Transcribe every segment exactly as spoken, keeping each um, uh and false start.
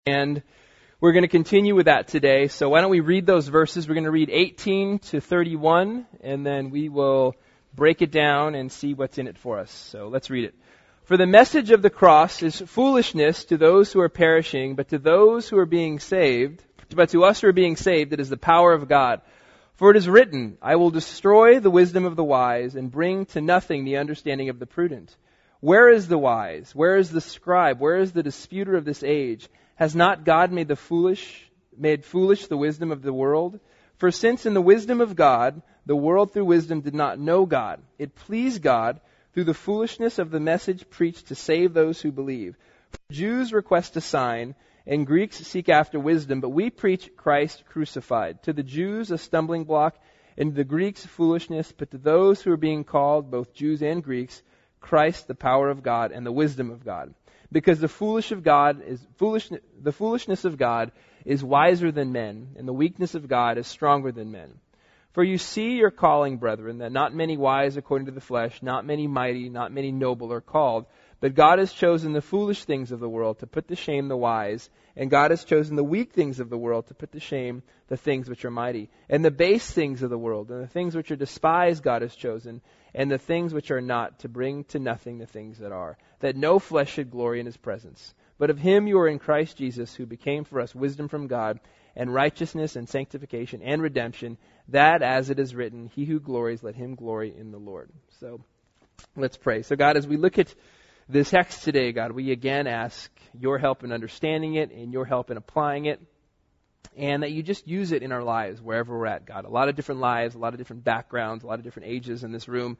And we're going to continue with that today. So why don't we read those verses? We're going to read eighteen to thirty-one, and then we will break it down and see what's in it for us. So let's read it. For the message of the cross is foolishness to those who are perishing, but to those who are being saved, but to us who are being saved, it is the power of God. For it is written, I will destroy the wisdom of the wise and bring to nothing the understanding of the prudent. Where is the wise? Where is the scribe? Where is the disputer of this age? Has not God made the foolish, made foolish the wisdom of the world? For since in the wisdom of God, the world through wisdom did not know God, it pleased God through the foolishness of the message preached to save those who believe. For Jews request a sign, and Greeks seek after wisdom, but we preach Christ crucified. To the Jews a stumbling block, and to the Greeks foolishness, but to those who are being called, both Jews and Greeks, Christ the power of God and the wisdom of God. Because the foolish of God is foolish, the foolishness of God is wiser than men, and the weakness of God is stronger than men. For you see your calling, brethren, that not many wise according to the flesh, not many mighty, not many noble are called. But God has chosen the foolish things of the world to put to shame the wise, and God has chosen the weak things of the world to put to shame the things which are mighty. And the base things of the world, and the things which are despised God has chosen, and the things which are not, to bring to nothing the things that are, that no flesh should glory in His presence. But of Him you are in Christ Jesus, who became for us wisdom from God, and righteousness and sanctification and redemption, that as it is written, He who glories, let him glory in the Lord. So let's pray. So God, as we look at this text today, God, we again ask your help in understanding it and your help in applying it, and that you just use it in our lives wherever we're at, God. A lot of different lives, a lot of different backgrounds, a lot of different ages in this room.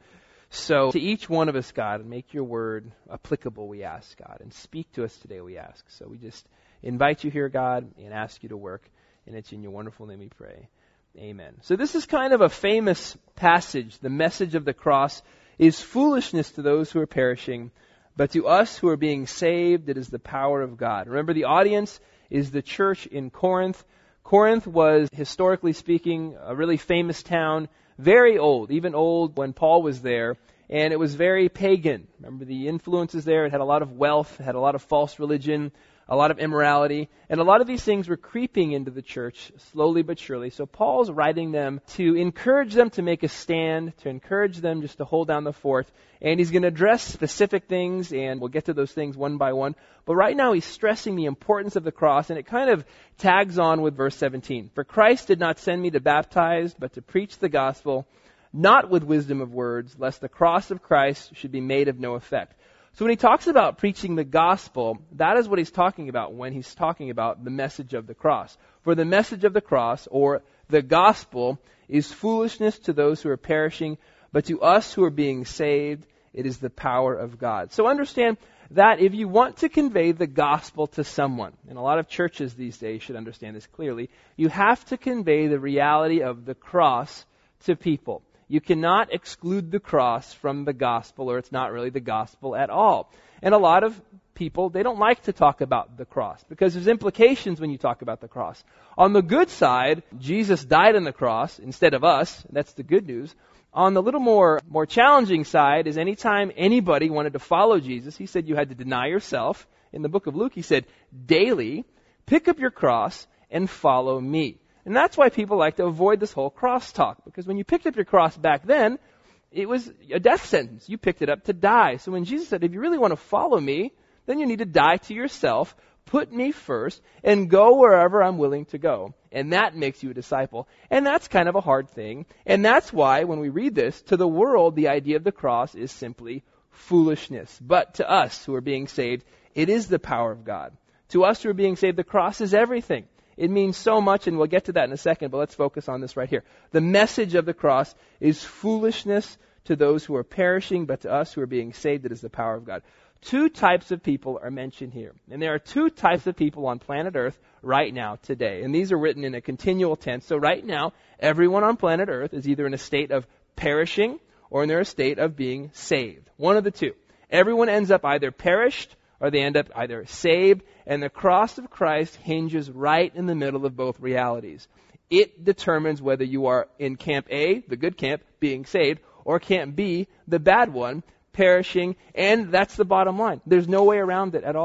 So to each one of us, God, make your word applicable, we ask, God, and speak to us today, we ask. So we just invite you here, God, and ask you to work, and it's in your wonderful name we pray. Amen. So this is kind of a famous passage. The message of the cross is foolishness to those who are perishing, but to us who are being saved, it is the power of God. Remember, the audience is the church in Corinth. Corinth was, historically speaking, a really famous town, very old, even old when Paul was there, and it was very pagan. Remember the influences there? It had a lot of wealth, it had a lot of false religion, a lot of immorality, and a lot of these things were creeping into the church slowly but surely. So Paul's writing them to encourage them to make a stand, to encourage them just to hold down the fort, and he's going to address specific things, and we'll get to those things one by one. But right now he's stressing the importance of the cross, and it kind of tags on with verse seventeen. For Christ did not send me to baptize, but to preach the gospel, not with wisdom of words, lest the cross of Christ should be made of no effect. So when he talks about preaching the gospel, that is what he's talking about when he's talking about the message of the cross. For the message of the cross, or the gospel, is foolishness to those who are perishing, but to us who are being saved, it is the power of God. So understand that if you want to convey the gospel to someone, and a lot of churches these days should understand this clearly, you have to convey the reality of the cross to people. You cannot exclude the cross from the gospel, or it's not really the gospel at all. And a lot of people, they don't like to talk about the cross because there's implications when you talk about the cross. On the good side, Jesus died on the cross instead of us. That's the good news. On the little more, more challenging side is anytime anybody wanted to follow Jesus, he said you had to deny yourself. In the book of Luke, he said, daily, pick up your cross and follow me. And that's why people like to avoid this whole cross talk. Because when you picked up your cross back then, it was a death sentence. You picked it up to die. So when Jesus said, if you really want to follow me, then you need to die to yourself, put me first, and go wherever I'm willing to go. And that makes you a disciple. And that's kind of a hard thing. And that's why when we read this, to the world, the idea of the cross is simply foolishness. But to us who are being saved, it is the power of God. To us who are being saved, the cross is everything. It means so much, and we'll get to that in a second, but let's focus on this right here. The message of the cross is foolishness to those who are perishing, but to us who are being saved, it is the power of God. Two types of people are mentioned here. And there are two types of people on planet Earth right now, today. And these are written in a continual tense. So right now, everyone on planet Earth is either in a state of perishing or in their state of being saved. One of the two. Everyone ends up either perished or they end up either saved, and the cross of Christ hinges right in the middle of both realities. It determines whether you are in camp A, the good camp, being saved, or camp B, the bad one, perishing, and that's the bottom line. There's no way around it at all.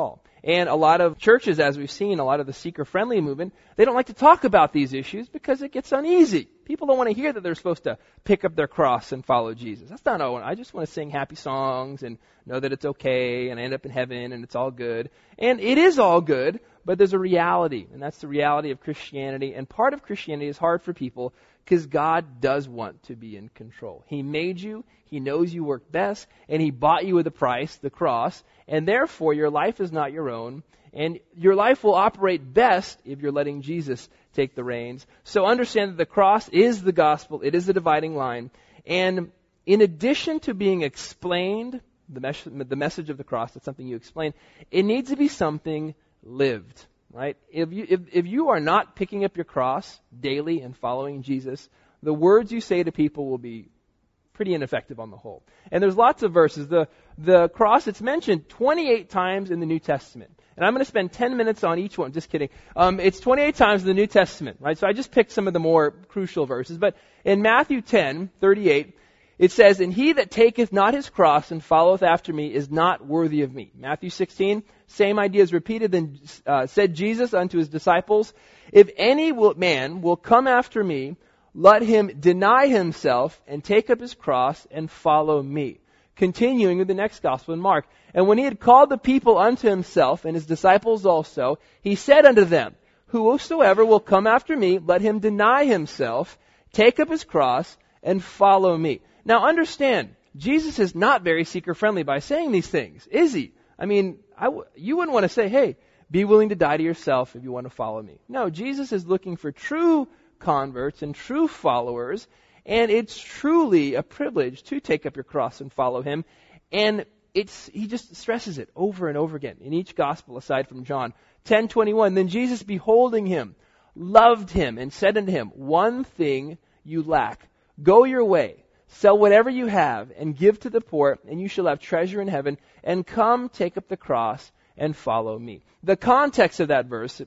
And a lot of churches, as we've seen, a lot of the seeker-friendly movement, they don't like to talk about these issues because it gets uneasy. People don't want to hear that they're supposed to pick up their cross and follow Jesus. That's not all. I just want to sing happy songs and know that it's okay and I end up in heaven and it's all good. And it is all good, but there's a reality, and that's the reality of Christianity. And part of Christianity is hard for people because God does want to be in control. He made you, He knows you work best, and He bought you with a price, the cross, and therefore your life is not your own, and your life will operate best if you're letting Jesus take the reins. So understand that the cross is the gospel, it is the dividing line, and in addition to being explained, the, mes- the message of the cross, that's something you explain, it needs to be something lived. Right? If you if, if you are not picking up your cross daily and following Jesus, the words you say to people will be pretty ineffective on the whole. And there's lots of verses. The the cross, it's mentioned twenty-eight times in the New Testament. And I'm going to spend ten minutes on each one. Just kidding. Um, it's twenty-eight times in the New Testament, right? So I just picked some of the more crucial verses. But in Matthew ten thirty-eight, it says, "And he that taketh not his cross and followeth after me is not worthy of me." Matthew sixteen, same idea is repeated. Then uh, said Jesus unto his disciples, "If any will, man will come after me, let him deny himself and take up his cross and follow me." Continuing with the next gospel in Mark. "And when he had called the people unto himself, and his disciples also, he said unto them, Whosoever will come after me, let him deny himself, take up his cross, and follow me." Now understand, Jesus is not very seeker-friendly by saying these things, is he? I mean, I w- you wouldn't want to say, hey, be willing to die to yourself if you want to follow me. No, Jesus is looking for true converts and true followers, and it's truly a privilege to take up your cross and follow him. And it's he just stresses it over and over again in each gospel aside from John. ten twenty-one, "Then Jesus, beholding him, loved him, and said unto him, One thing you lack. Go your way. Sell whatever you have and give to the poor, and you shall have treasure in heaven, and come take up the cross and follow me." The context of that verse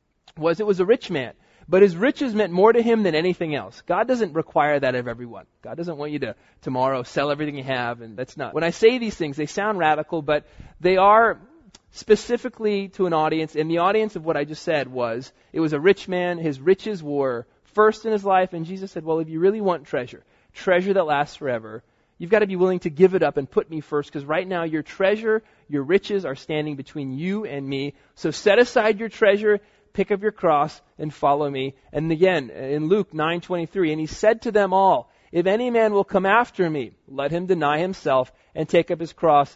was it was a rich man, but his riches meant more to him than anything else. God doesn't require that of everyone. God doesn't want you to tomorrow sell everything you have, and that's not. When I say these things, they sound radical, but they are specifically to an audience, and the audience of what I just said was, it was a rich man, his riches were first in his life, and Jesus said, well, if you really want treasure, treasure that lasts forever, you've got to be willing to give it up and put me first, because right now your treasure, your riches are standing between you and me. So set aside your treasure, pick up your cross, and follow me. And again, in Luke nine twenty-three, "And he said to them all, If any man will come after me, let him deny himself and take up his cross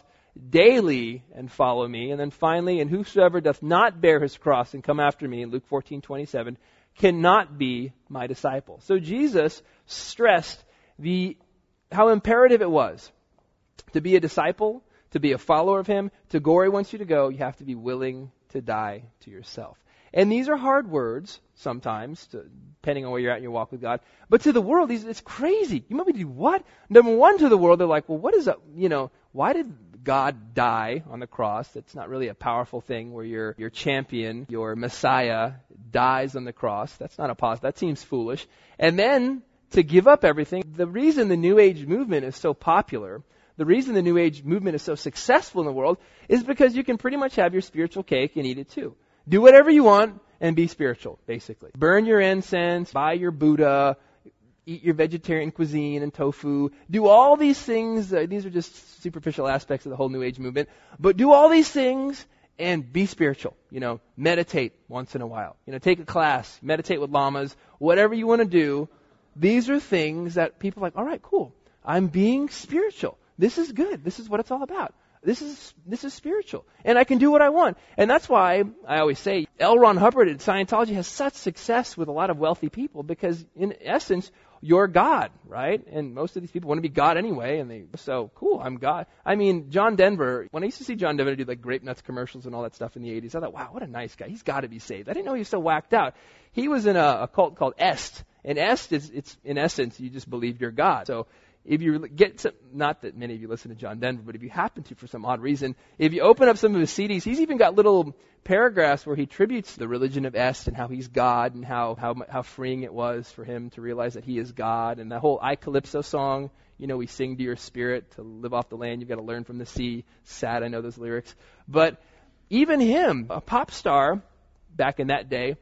daily and follow me." And then finally, "And whosoever doth not bear his cross and come after me," in Luke fourteen twenty-seven, "cannot be my disciple." So Jesus stressed the how imperative it was to be a disciple, to be a follower of him, to go where he wants you to go. You have to be willing to die to yourself. And these are hard words sometimes, to, depending on where you're at in your walk with God. But to the world, these, it's crazy. You might be, what? Number one, to the world, they're like, well, what is, a, you know, why did God die on the cross? That's not really a powerful thing where your your champion, your Messiah, dies on the cross. That's not a positive. That seems foolish. And then to give up everything. The reason the New Age movement is so popular, the reason the New Age movement is so successful in the world, is because you can pretty much have your spiritual cake and eat it too. Do whatever you want and be spiritual, basically. Burn your incense, buy your Buddha, eat your vegetarian cuisine and tofu. Do all these things. Uh, these are just superficial aspects of the whole New Age movement. But do all these things and be spiritual. You know, meditate once in a while. You know, take a class, meditate with lamas, whatever you want to do. These are things that people are like, all right, cool. I'm being spiritual. This is good. This is what it's all about. This is this is spiritual. And I can do what I want. And that's why I always say L. Ron Hubbard at Scientology has such success with a lot of wealthy people, because in essence, you're God, right? And most of these people want to be God anyway. And they so, cool, I'm God. I mean, John Denver, when I used to see John Denver do like Grape Nuts commercials and all that stuff in the eighties, I thought, wow, what a nice guy. He's got to be saved. I didn't know he was so whacked out. He was in a, a cult called Est. And Est is, it's in essence, you just believe you're God. So if you get some, not that many of you listen to John Denver, but if you happen to for some odd reason, if you open up some of his C Ds, he's even got little paragraphs where he tributes the religion of Est and how he's God and how, how, how freeing it was for him to realize that he is God. And that whole I Calypso song, you know, we sing to your spirit to live off the land. You've got to learn from the sea. Sad, I know those lyrics. But even him, a pop star back in that day,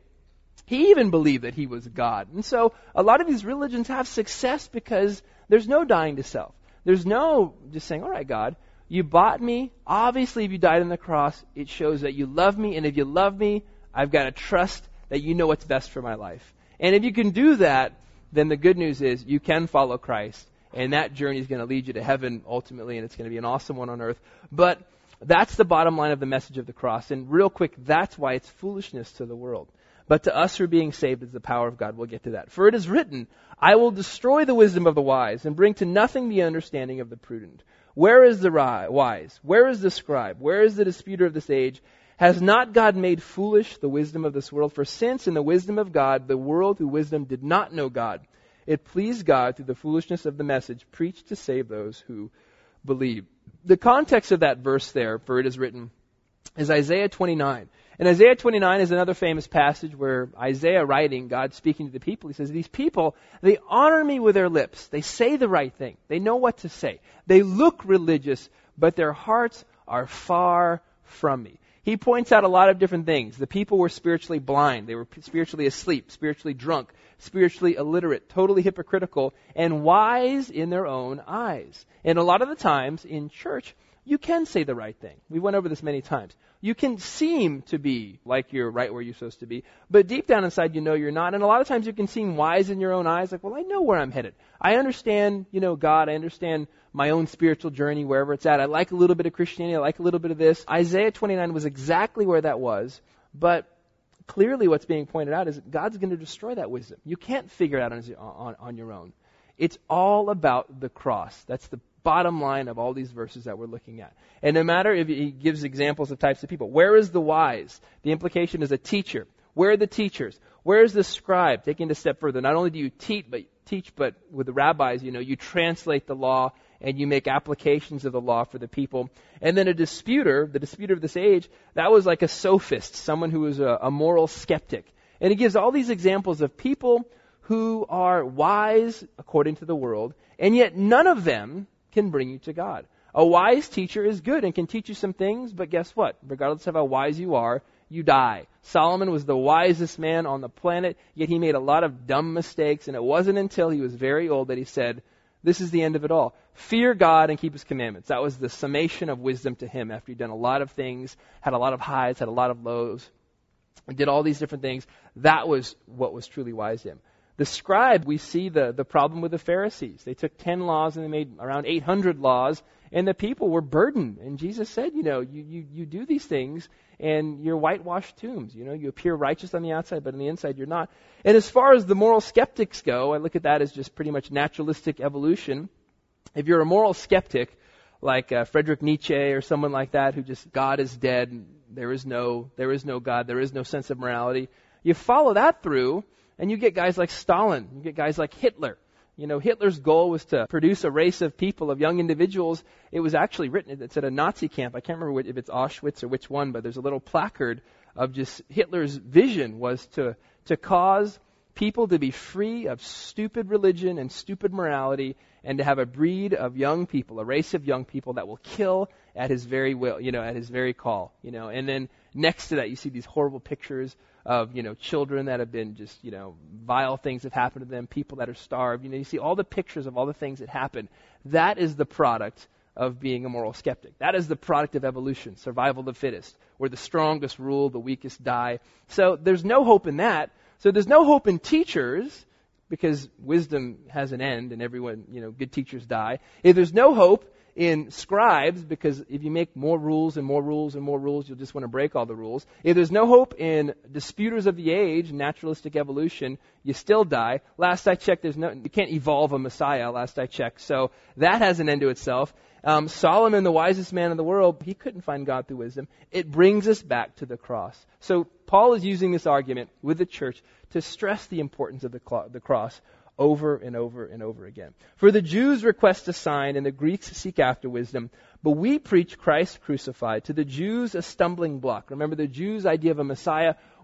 he even believed that he was God. And so a lot of these religions have success because there's no dying to self. There's no just saying, all right, God, you bought me. Obviously, if you died on the cross, it shows that you love me. And if you love me, I've got to trust that you know what's best for my life. And if you can do that, then the good news is you can follow Christ. And that journey is going to lead you to heaven ultimately, and it's going to be an awesome one on earth. But that's the bottom line of the message of the cross. And real quick, that's why it's foolishness to the world. But to us who are being saved is the power of God. We'll get to that. For it is written, I will destroy the wisdom of the wise and bring to nothing the understanding of the prudent. Where is the wise? Where is the scribe? Where is the disputer of this age? Has not God made foolish the wisdom of this world? For since in the wisdom of God, the world through wisdom did not know God, it pleased God through the foolishness of the message preached to save those who believe. The context of that verse there, for it is written, is Isaiah twenty-nine. And Isaiah twenty-nine is another famous passage where Isaiah writing, God speaking to the people, he says, these people, they honor me with their lips. They say the right thing. They know what to say. They look religious, but their hearts are far from me. He points out a lot of different things. The people were spiritually blind. They were spiritually asleep, spiritually drunk, spiritually illiterate, totally hypocritical, and wise in their own eyes. And a lot of the times in church, you can say the right thing. We went over this many times. You can seem to be like you're right where you're supposed to be, but deep down inside you know you're not. And a lot of times you can seem wise in your own eyes, like, well, I know where I'm headed. I understand, you know, God. I understand my own spiritual journey, wherever it's at. I like a little bit of Christianity. I like a little bit of this. Isaiah twenty-nine was exactly where that was, but clearly what's being pointed out is that God's going to destroy that wisdom. You can't figure it out on, on, on your own. It's all about the cross. That's the bottom line of all these verses that we're looking at. And no matter if he gives examples of types of people. Where is the wise? The implication is a teacher. Where are the teachers? Where is the scribe? Taking it a step further. Not only do you teach, but teach, but with the rabbis, you know, you translate the law and you make applications of the law for the people. And then a disputer, the disputer of this age, that was like a sophist, someone who was a, a moral skeptic. And he gives all these examples of people who are wise according to the world, and yet none of them can bring you to God. A wise teacher is good and can teach you some things, but guess what? Regardless of how wise you are, you die. Solomon was the wisest man on the planet, yet he made a lot of dumb mistakes, and it wasn't until he was very old that he said, this is the end of it all. Fear God and keep His commandments. That was the summation of wisdom to him after he'd done a lot of things, had a lot of highs, had a lot of lows, and did all these different things. That was what was truly wise to him. The scribe, we see the, the problem with the Pharisees. They took ten laws and they made around eight hundred laws, and the people were burdened. And Jesus said, you know, you, you, you do these things, and you're whitewashed tombs. You know, you appear righteous on the outside, but on the inside you're not. And as far as the moral skeptics go, I look at that as just pretty much naturalistic evolution. If you're a moral skeptic, like uh, Friedrich Nietzsche or someone like that, who just, God is dead, and there is no, there is no God, there is no sense of morality, you follow that through, and you get guys like Stalin, you get guys like Hitler. You know, Hitler's goal was to produce a race of people, of young individuals. It was actually written, it's at a Nazi camp. I can't remember which, if it's Auschwitz or which one, but there's a little placard of just Hitler's vision was to, to cause people to be free of stupid religion and stupid morality, and to have a breed of young people, a race of young people that will kill at his very will, you know, at his very call, you know. And then next to that, you see these horrible pictures of, you know, children that have been just, you know, vile things have happened to them, people that are starved. You know, you see all the pictures of all the things that happen. That is the product of being a moral skeptic. That is the product of evolution, survival of the fittest, where the strongest rule, the weakest die. So there's no hope in that. So there's no hope in teachers, because wisdom has an end and everyone, you know, good teachers die. If there's no hope in scribes, because if you make more rules and more rules and more rules, you'll just want to break all the rules. If there's no hope in disputers of the age, naturalistic evolution, you still die. Last I checked, there's no, you can't evolve a Messiah, last I checked. So that has an end to itself. Um, Solomon, the wisest man in the world, he couldn't find God through wisdom. It brings us back to the cross. So Paul is using this argument with the church to stress the importance of the, cl- the cross over and over and over again. For the Jews request a sign and the Greeks seek after wisdom, but we preach Christ crucified. To the Jews a stumbling block. Remember, the Jews' idea of a Messiah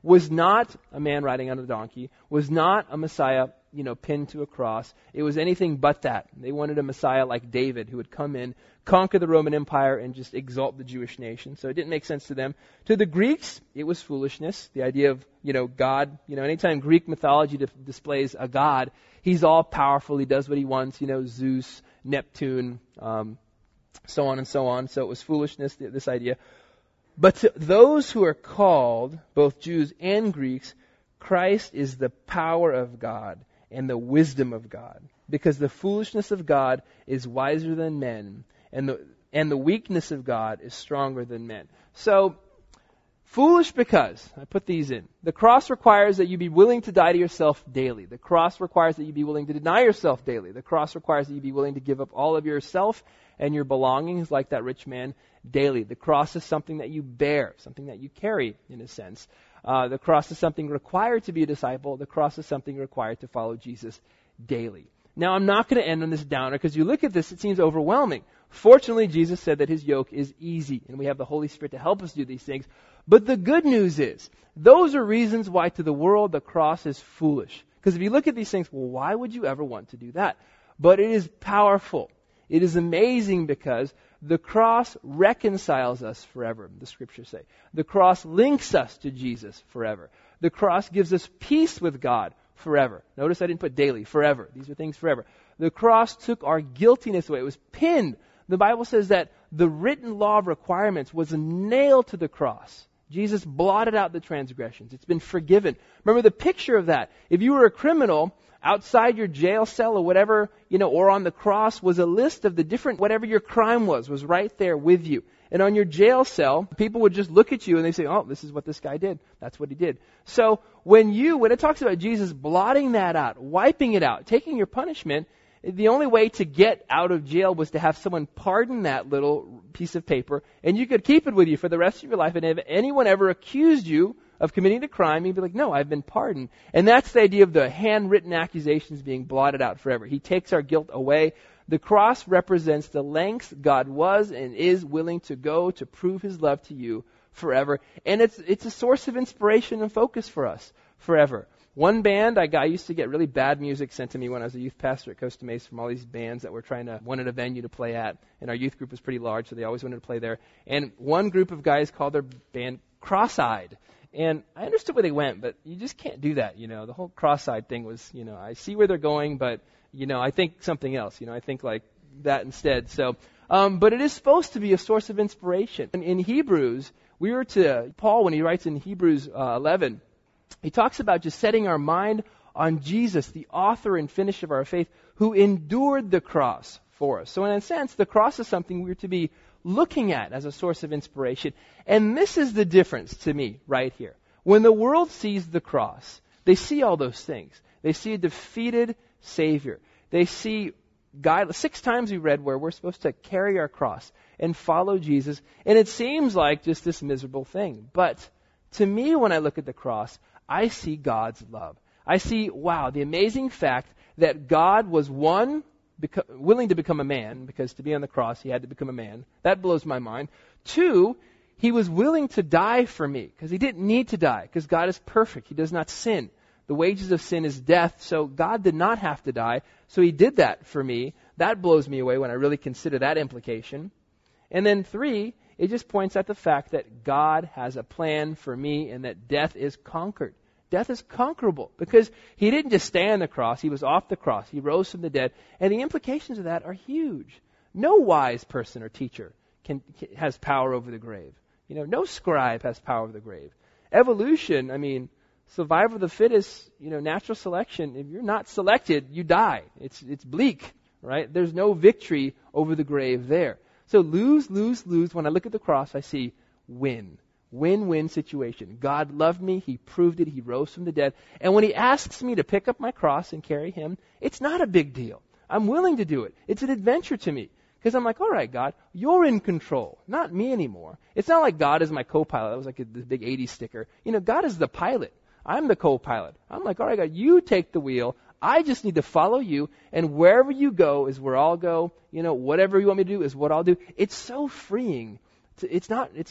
was not a man riding on a donkey, was not a Messiah, you know, pinned to a cross. It was anything but that. They wanted a Messiah like David who would come in, conquer the Roman Empire, and just exalt the Jewish nation. So it didn't make sense to them. To the Greeks, it was foolishness. The idea of, you know, God, you know, anytime Greek mythology dif- displays a God, he's all powerful. He does what he wants, you know, Zeus, Neptune, um, so on and so on. So it was foolishness, this idea. But to those who are called, both Jews and Greeks, Christ is the power of God and the wisdom of God. Because the foolishness of God is wiser than men, and the and the weakness of God is stronger than men. So, foolish because, I put these in. The cross requires that you be willing to die to yourself daily. The cross requires that you be willing to deny yourself daily. The cross requires that you be willing to give up all of yourself and your belongings, like that rich man, daily. The cross is something that you bear, something that you carry, in a sense. Uh, the cross is something required to be a disciple. The cross is something required to follow Jesus daily. Now, I'm not going to end on this downer, because you look at this, it seems overwhelming. Fortunately, Jesus said that his yoke is easy, and we have the Holy Spirit to help us do these things. But the good news is, those are reasons why to the world the cross is foolish. Because if you look at these things, well, why would you ever want to do that? But it is powerful. It is amazing because the cross reconciles us forever, the scriptures say. The cross links us to Jesus forever. The cross gives us peace with God forever. Notice I didn't put daily, forever. These are things forever. The cross took our guiltiness away. It was pinned. The Bible says that the written law of requirements was nailed to the cross. Jesus blotted out the transgressions. It's been forgiven. Remember the picture of that. If you were a criminal, outside your jail cell or whatever, you know, or on the cross was a list of the different, whatever your crime was, was right there with you. And on your jail cell, people would just look at you and they say, oh, this is what this guy did. That's what he did. So when you, when it talks about Jesus blotting that out, wiping it out, taking your punishment, the only way to get out of jail was to have someone pardon that little piece of paper, and you could keep it with you for the rest of your life. And if anyone ever accused you of committing a crime, you'd be like, no, I've been pardoned. And that's the idea of the handwritten accusations being blotted out forever. He takes our guilt away. The cross represents the lengths God was and is willing to go to prove his love to you forever. And it's it's a source of inspiration and focus for us forever. One band, I, got, I used to get really bad music sent to me when I was a youth pastor at Costa Mesa from all these bands that were trying to, wanted a venue to play at. And our youth group was pretty large, so they always wanted to play there. And one group of guys called their band Cross-Eyed. And I understood where they went, but you just can't do that, you know. The whole cross-eyed thing was, you know, I see where they're going, but, you know, I think something else. You know, I think like that instead. So, um, but it is supposed to be a source of inspiration. And in Hebrews, we were to, Paul, when he writes in Hebrews uh, eleven, he talks about just setting our mind on Jesus, the author and finisher of our faith, who endured the cross for us. So in a sense, the cross is something we're to be looking at as a source of inspiration. And this is the difference to me right here. When the world sees the cross, they see all those things. They see a defeated Savior. They see God. Six times we read where we're supposed to carry our cross and follow Jesus. And it seems like just this miserable thing. But to me, when I look at the cross, I see God's love. I see, wow, the amazing fact that God was, one, Beco- willing to become a man, because to be on the cross, he had to become a man. That blows my mind. Two, he was willing to die for me, because he didn't need to die, because God is perfect. He does not sin. The wages of sin is death, so God did not have to die, so he did that for me. That blows me away when I really consider that implication. And then three, it just points at the fact that God has a plan for me and that death is conquered. Death is conquerable because he didn't just stay on the cross. He was off the cross. He rose from the dead. And the implications of that are huge. No wise person or teacher can, can has power over the grave. You know, no scribe has power over the grave. Evolution, I mean, survival of the fittest, you know, natural selection, if you're not selected, you die. It's it's bleak, right? There's no victory over the grave there. So lose, lose, lose. When I look at the cross, I see win. Win-win situation. God loved me. He proved it. He rose from the dead. And when he asks me to pick up my cross and carry him, it's not a big deal. I'm willing to do it. It's an adventure to me. Because I'm like, all right, God, you're in control, not me anymore. It's not like God is my co-pilot. That was like a, this big eighties sticker. You know, God is the pilot. I'm the co-pilot. I'm like, all right, God, you take the wheel. I just need to follow you. And wherever you go is where I'll go. You know, whatever you want me to do is what I'll do. It's so freeing. It's not, it's not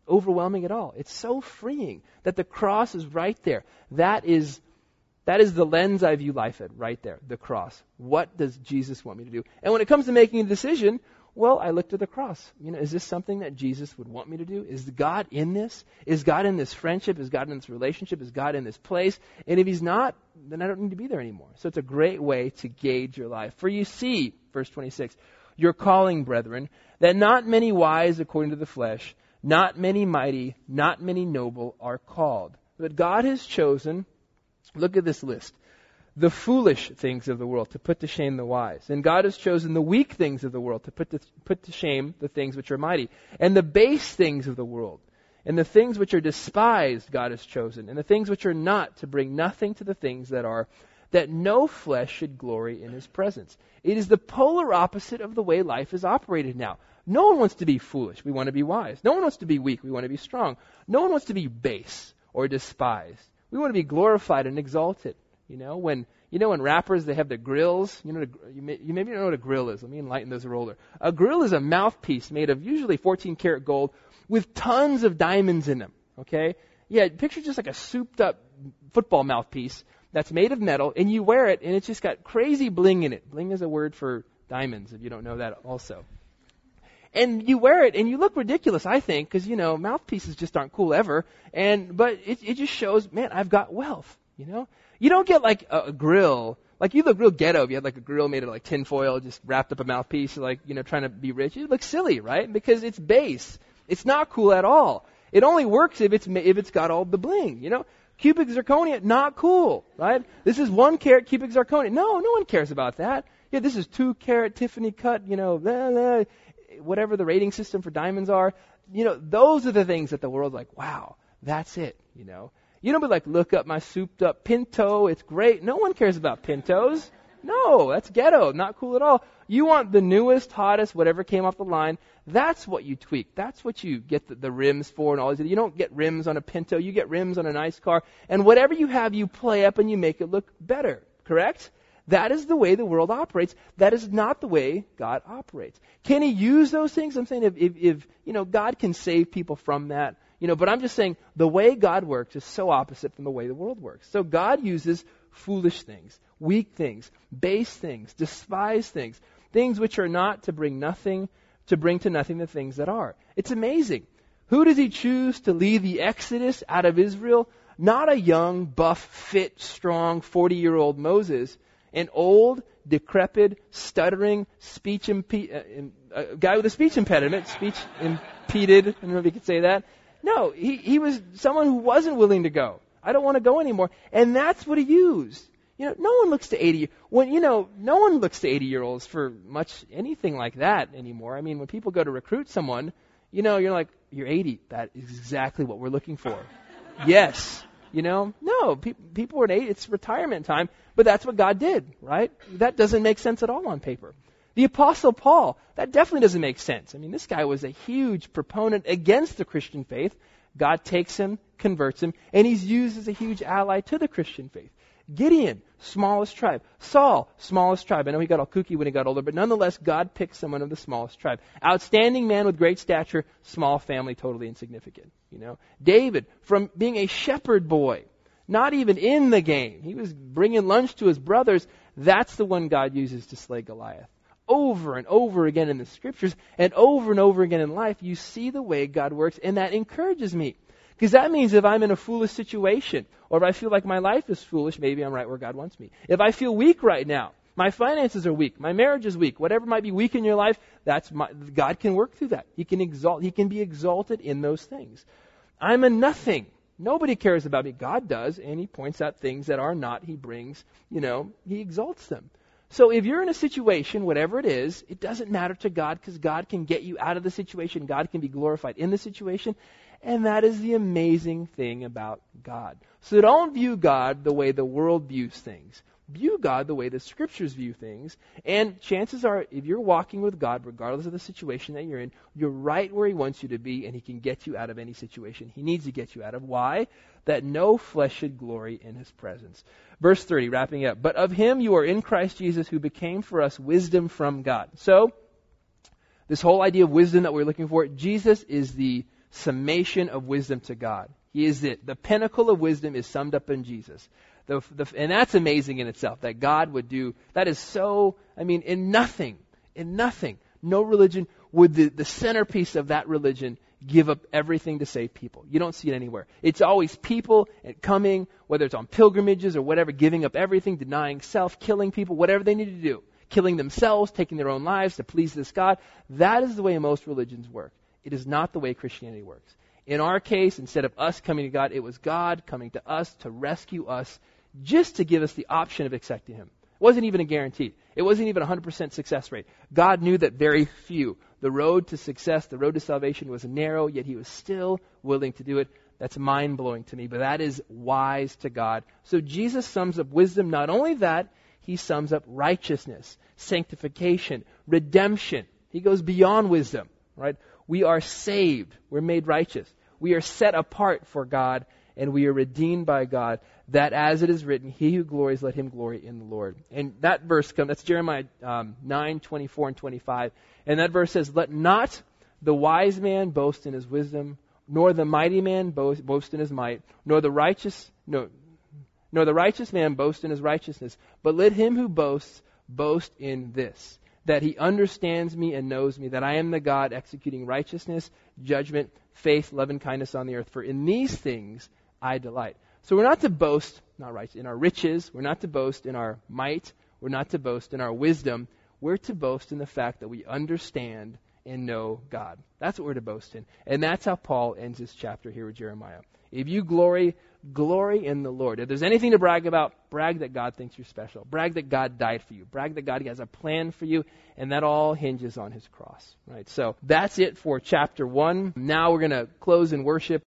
overwhelming at all. It's so freeing that the cross is right there. That is that is the lens I view life at, right there, the cross. What does Jesus want me to do? And when it comes to making a decision, well, I look to the cross. You know, is this something that Jesus would want me to do? Is God in this? Is God in this friendship? Is God in this relationship? Is God in this place? And if he's not, then I don't need to be there anymore. So it's a great way to gauge your life. For you see, verse twenty-six, your calling, brethren, that not many wise according to the flesh, not many mighty, not many noble are called. But God has chosen, look at this list, the foolish things of the world to put to shame the wise. And God has chosen the weak things of the world to put to, put to shame the things which are mighty. And the base things of the world, and the things which are despised God has chosen, and the things which are not, to bring nothing to the things that are, that no flesh should glory in his presence. It is the polar opposite of the way life is operated now. No one wants to be foolish. We want to be wise. No one wants to be weak. We want to be strong. No one wants to be base or despised. We want to be glorified and exalted. You know, when you know when rappers, they have the grills. You know, the, you, may, you maybe don't know what a grill is. Let me enlighten those who are older. A grill is a mouthpiece made of usually fourteen karat gold with tons of diamonds in them. Okay, yeah, picture just like a souped up football mouthpiece that's made of metal, and you wear it, and it's just got crazy bling in it. Bling is a word for diamonds, if you don't know that also. And you wear it, and you look ridiculous, I think, because, you know, mouthpieces just aren't cool ever. And but it, it just shows, man, I've got wealth, you know? You don't get, like, a, a grill. Like, you look real ghetto if you had, like, a grill made of, like, tinfoil, just wrapped up a mouthpiece, like, you know, trying to be rich. You look silly, right? Because it's base. It's not cool at all. It only works if it's if it's got all the bling, you know? Cubic zirconia, not cool, right? This is one carat cubic zirconia. No, no one cares about that. Yeah, this is two carat Tiffany cut, you know, blah, blah, whatever the rating system for diamonds are. You know, those are the things that the world's like, wow, that's it, you know. You don't be like, look up my souped up Pinto, it's great. No one cares about Pintos. No, that's ghetto, not cool at all. You want the newest, hottest, whatever came off the line. That's what you tweak. That's what you get the, the rims for and all these. You don't get rims on a Pinto. You get rims on a nice car. And whatever you have, you play up and you make it look better. Correct? That is the way the world operates. That is not the way God operates. Can he use those things? I'm saying if, if, if you know, God can save people from that. You know, but I'm just saying the way God works is so opposite from the way the world works. So God uses foolish things, weak things, base things, despised things, things which are not, to bring nothing, to bring to nothing the things that are. It's amazing. Who does he choose to lead the exodus out of Israel? Not a young, buff, fit, strong, forty-year-old Moses. An old, decrepit, stuttering, speech impe- uh, uh, guy with a speech impediment, speech impeded. I don't know if you could say that. No, he, he was someone who wasn't willing to go. I don't want to go anymore. And that's what he used. You know, no one looks to eighty. When you know, no one looks to eighty-year-olds for much anything like that anymore. I mean, when people go to recruit someone, you know, you're like, you're eighty. That is exactly what we're looking for. Yes. You know, no, pe- people are at eighty. It's retirement time. But that's what God did, right? That doesn't make sense at all on paper. The Apostle Paul, that definitely doesn't make sense. I mean, this guy was a huge proponent against the Christian faith. God takes him, converts him, and he's used as a huge ally to the Christian faith. Gideon, smallest tribe. Saul, smallest tribe. I know he got all kooky when he got older, but nonetheless, God picked someone of the smallest tribe. Outstanding man with great stature, small family, totally insignificant. You know, David, from being a shepherd boy, not even in the game, he was bringing lunch to his brothers. That's the one God uses to slay Goliath. Over and over again in the scriptures, and over and over again in life, you see the way God works, and that encourages me. Because that means if I'm in a foolish situation, or if I feel like my life is foolish, maybe I'm right where God wants me. If I feel weak right now, my finances are weak, my marriage is weak, whatever might be weak in your life, that's my, God can work through that. He can exalt, He can be exalted in those things. I'm a nothing. Nobody cares about me. God does, and He points out things that are not. He brings, you know, He exalts them. So if you're in a situation, whatever it is, it doesn't matter to God, because God can get you out of the situation. God can be glorified in the situation. And that is the amazing thing about God. So don't view God the way the world views things. View God the way the Scriptures view things. And chances are, if you're walking with God, regardless of the situation that you're in, you're right where He wants you to be, and He can get you out of any situation He needs to get you out of. Why? That no flesh should glory in His presence. Verse thirty, wrapping up. But of Him you are in Christ Jesus, who became for us wisdom from God. So, this whole idea of wisdom that we're looking for, Jesus is the summation of wisdom to God. He is it. The pinnacle of wisdom is summed up in Jesus. The, the, and that's amazing in itself, that God would do, that is so, I mean, in nothing, in nothing, no religion would the, the centerpiece of that religion give up everything to save people. You don't see it anywhere. It's always people coming, whether it's on pilgrimages or whatever, giving up everything, denying self, killing people, whatever they need to do, killing themselves, taking their own lives to please this God. That is the way most religions work. It is not the way Christianity works. In our case, instead of us coming to God, it was God coming to us to rescue us, just to give us the option of accepting Him. It wasn't even a guarantee. It wasn't even a one hundred percent success rate. God knew that very few. The road to success, the road to salvation was narrow, yet He was still willing to do it. That's mind-blowing to me, but that is wise to God. So Jesus sums up wisdom. Not only that, He sums up righteousness, sanctification, redemption. He goes beyond wisdom, right? We are saved. We're made righteous. We are set apart for God, and we are redeemed by God, that as it is written, he who glories, let him glory in the Lord. And that verse comes, that's Jeremiah um, nine, twenty-four and twenty-five. And that verse says, let not the wise man boast in his wisdom, nor the mighty man boast, boast in his might, nor the righteous, no, nor the righteous man boast in his righteousness, but let him who boasts boast in this, that he understands me and knows me, that I am the God executing righteousness, judgment, faith, love, and kindness on the earth. For in these things I delight. So we're not to boast, not right, in our riches. We're not to boast in our might. We're not to boast in our wisdom. We're to boast in the fact that we understand and know God. That's what we're to boast in. And that's how Paul ends his chapter here with Jeremiah. If you glory, glory in the Lord. If there's anything to brag about, brag that God thinks you're special. Brag that God died for you. Brag that God has a plan for you. And that all hinges on His cross. Right? So that's it for chapter one. Now we're going to close in worship.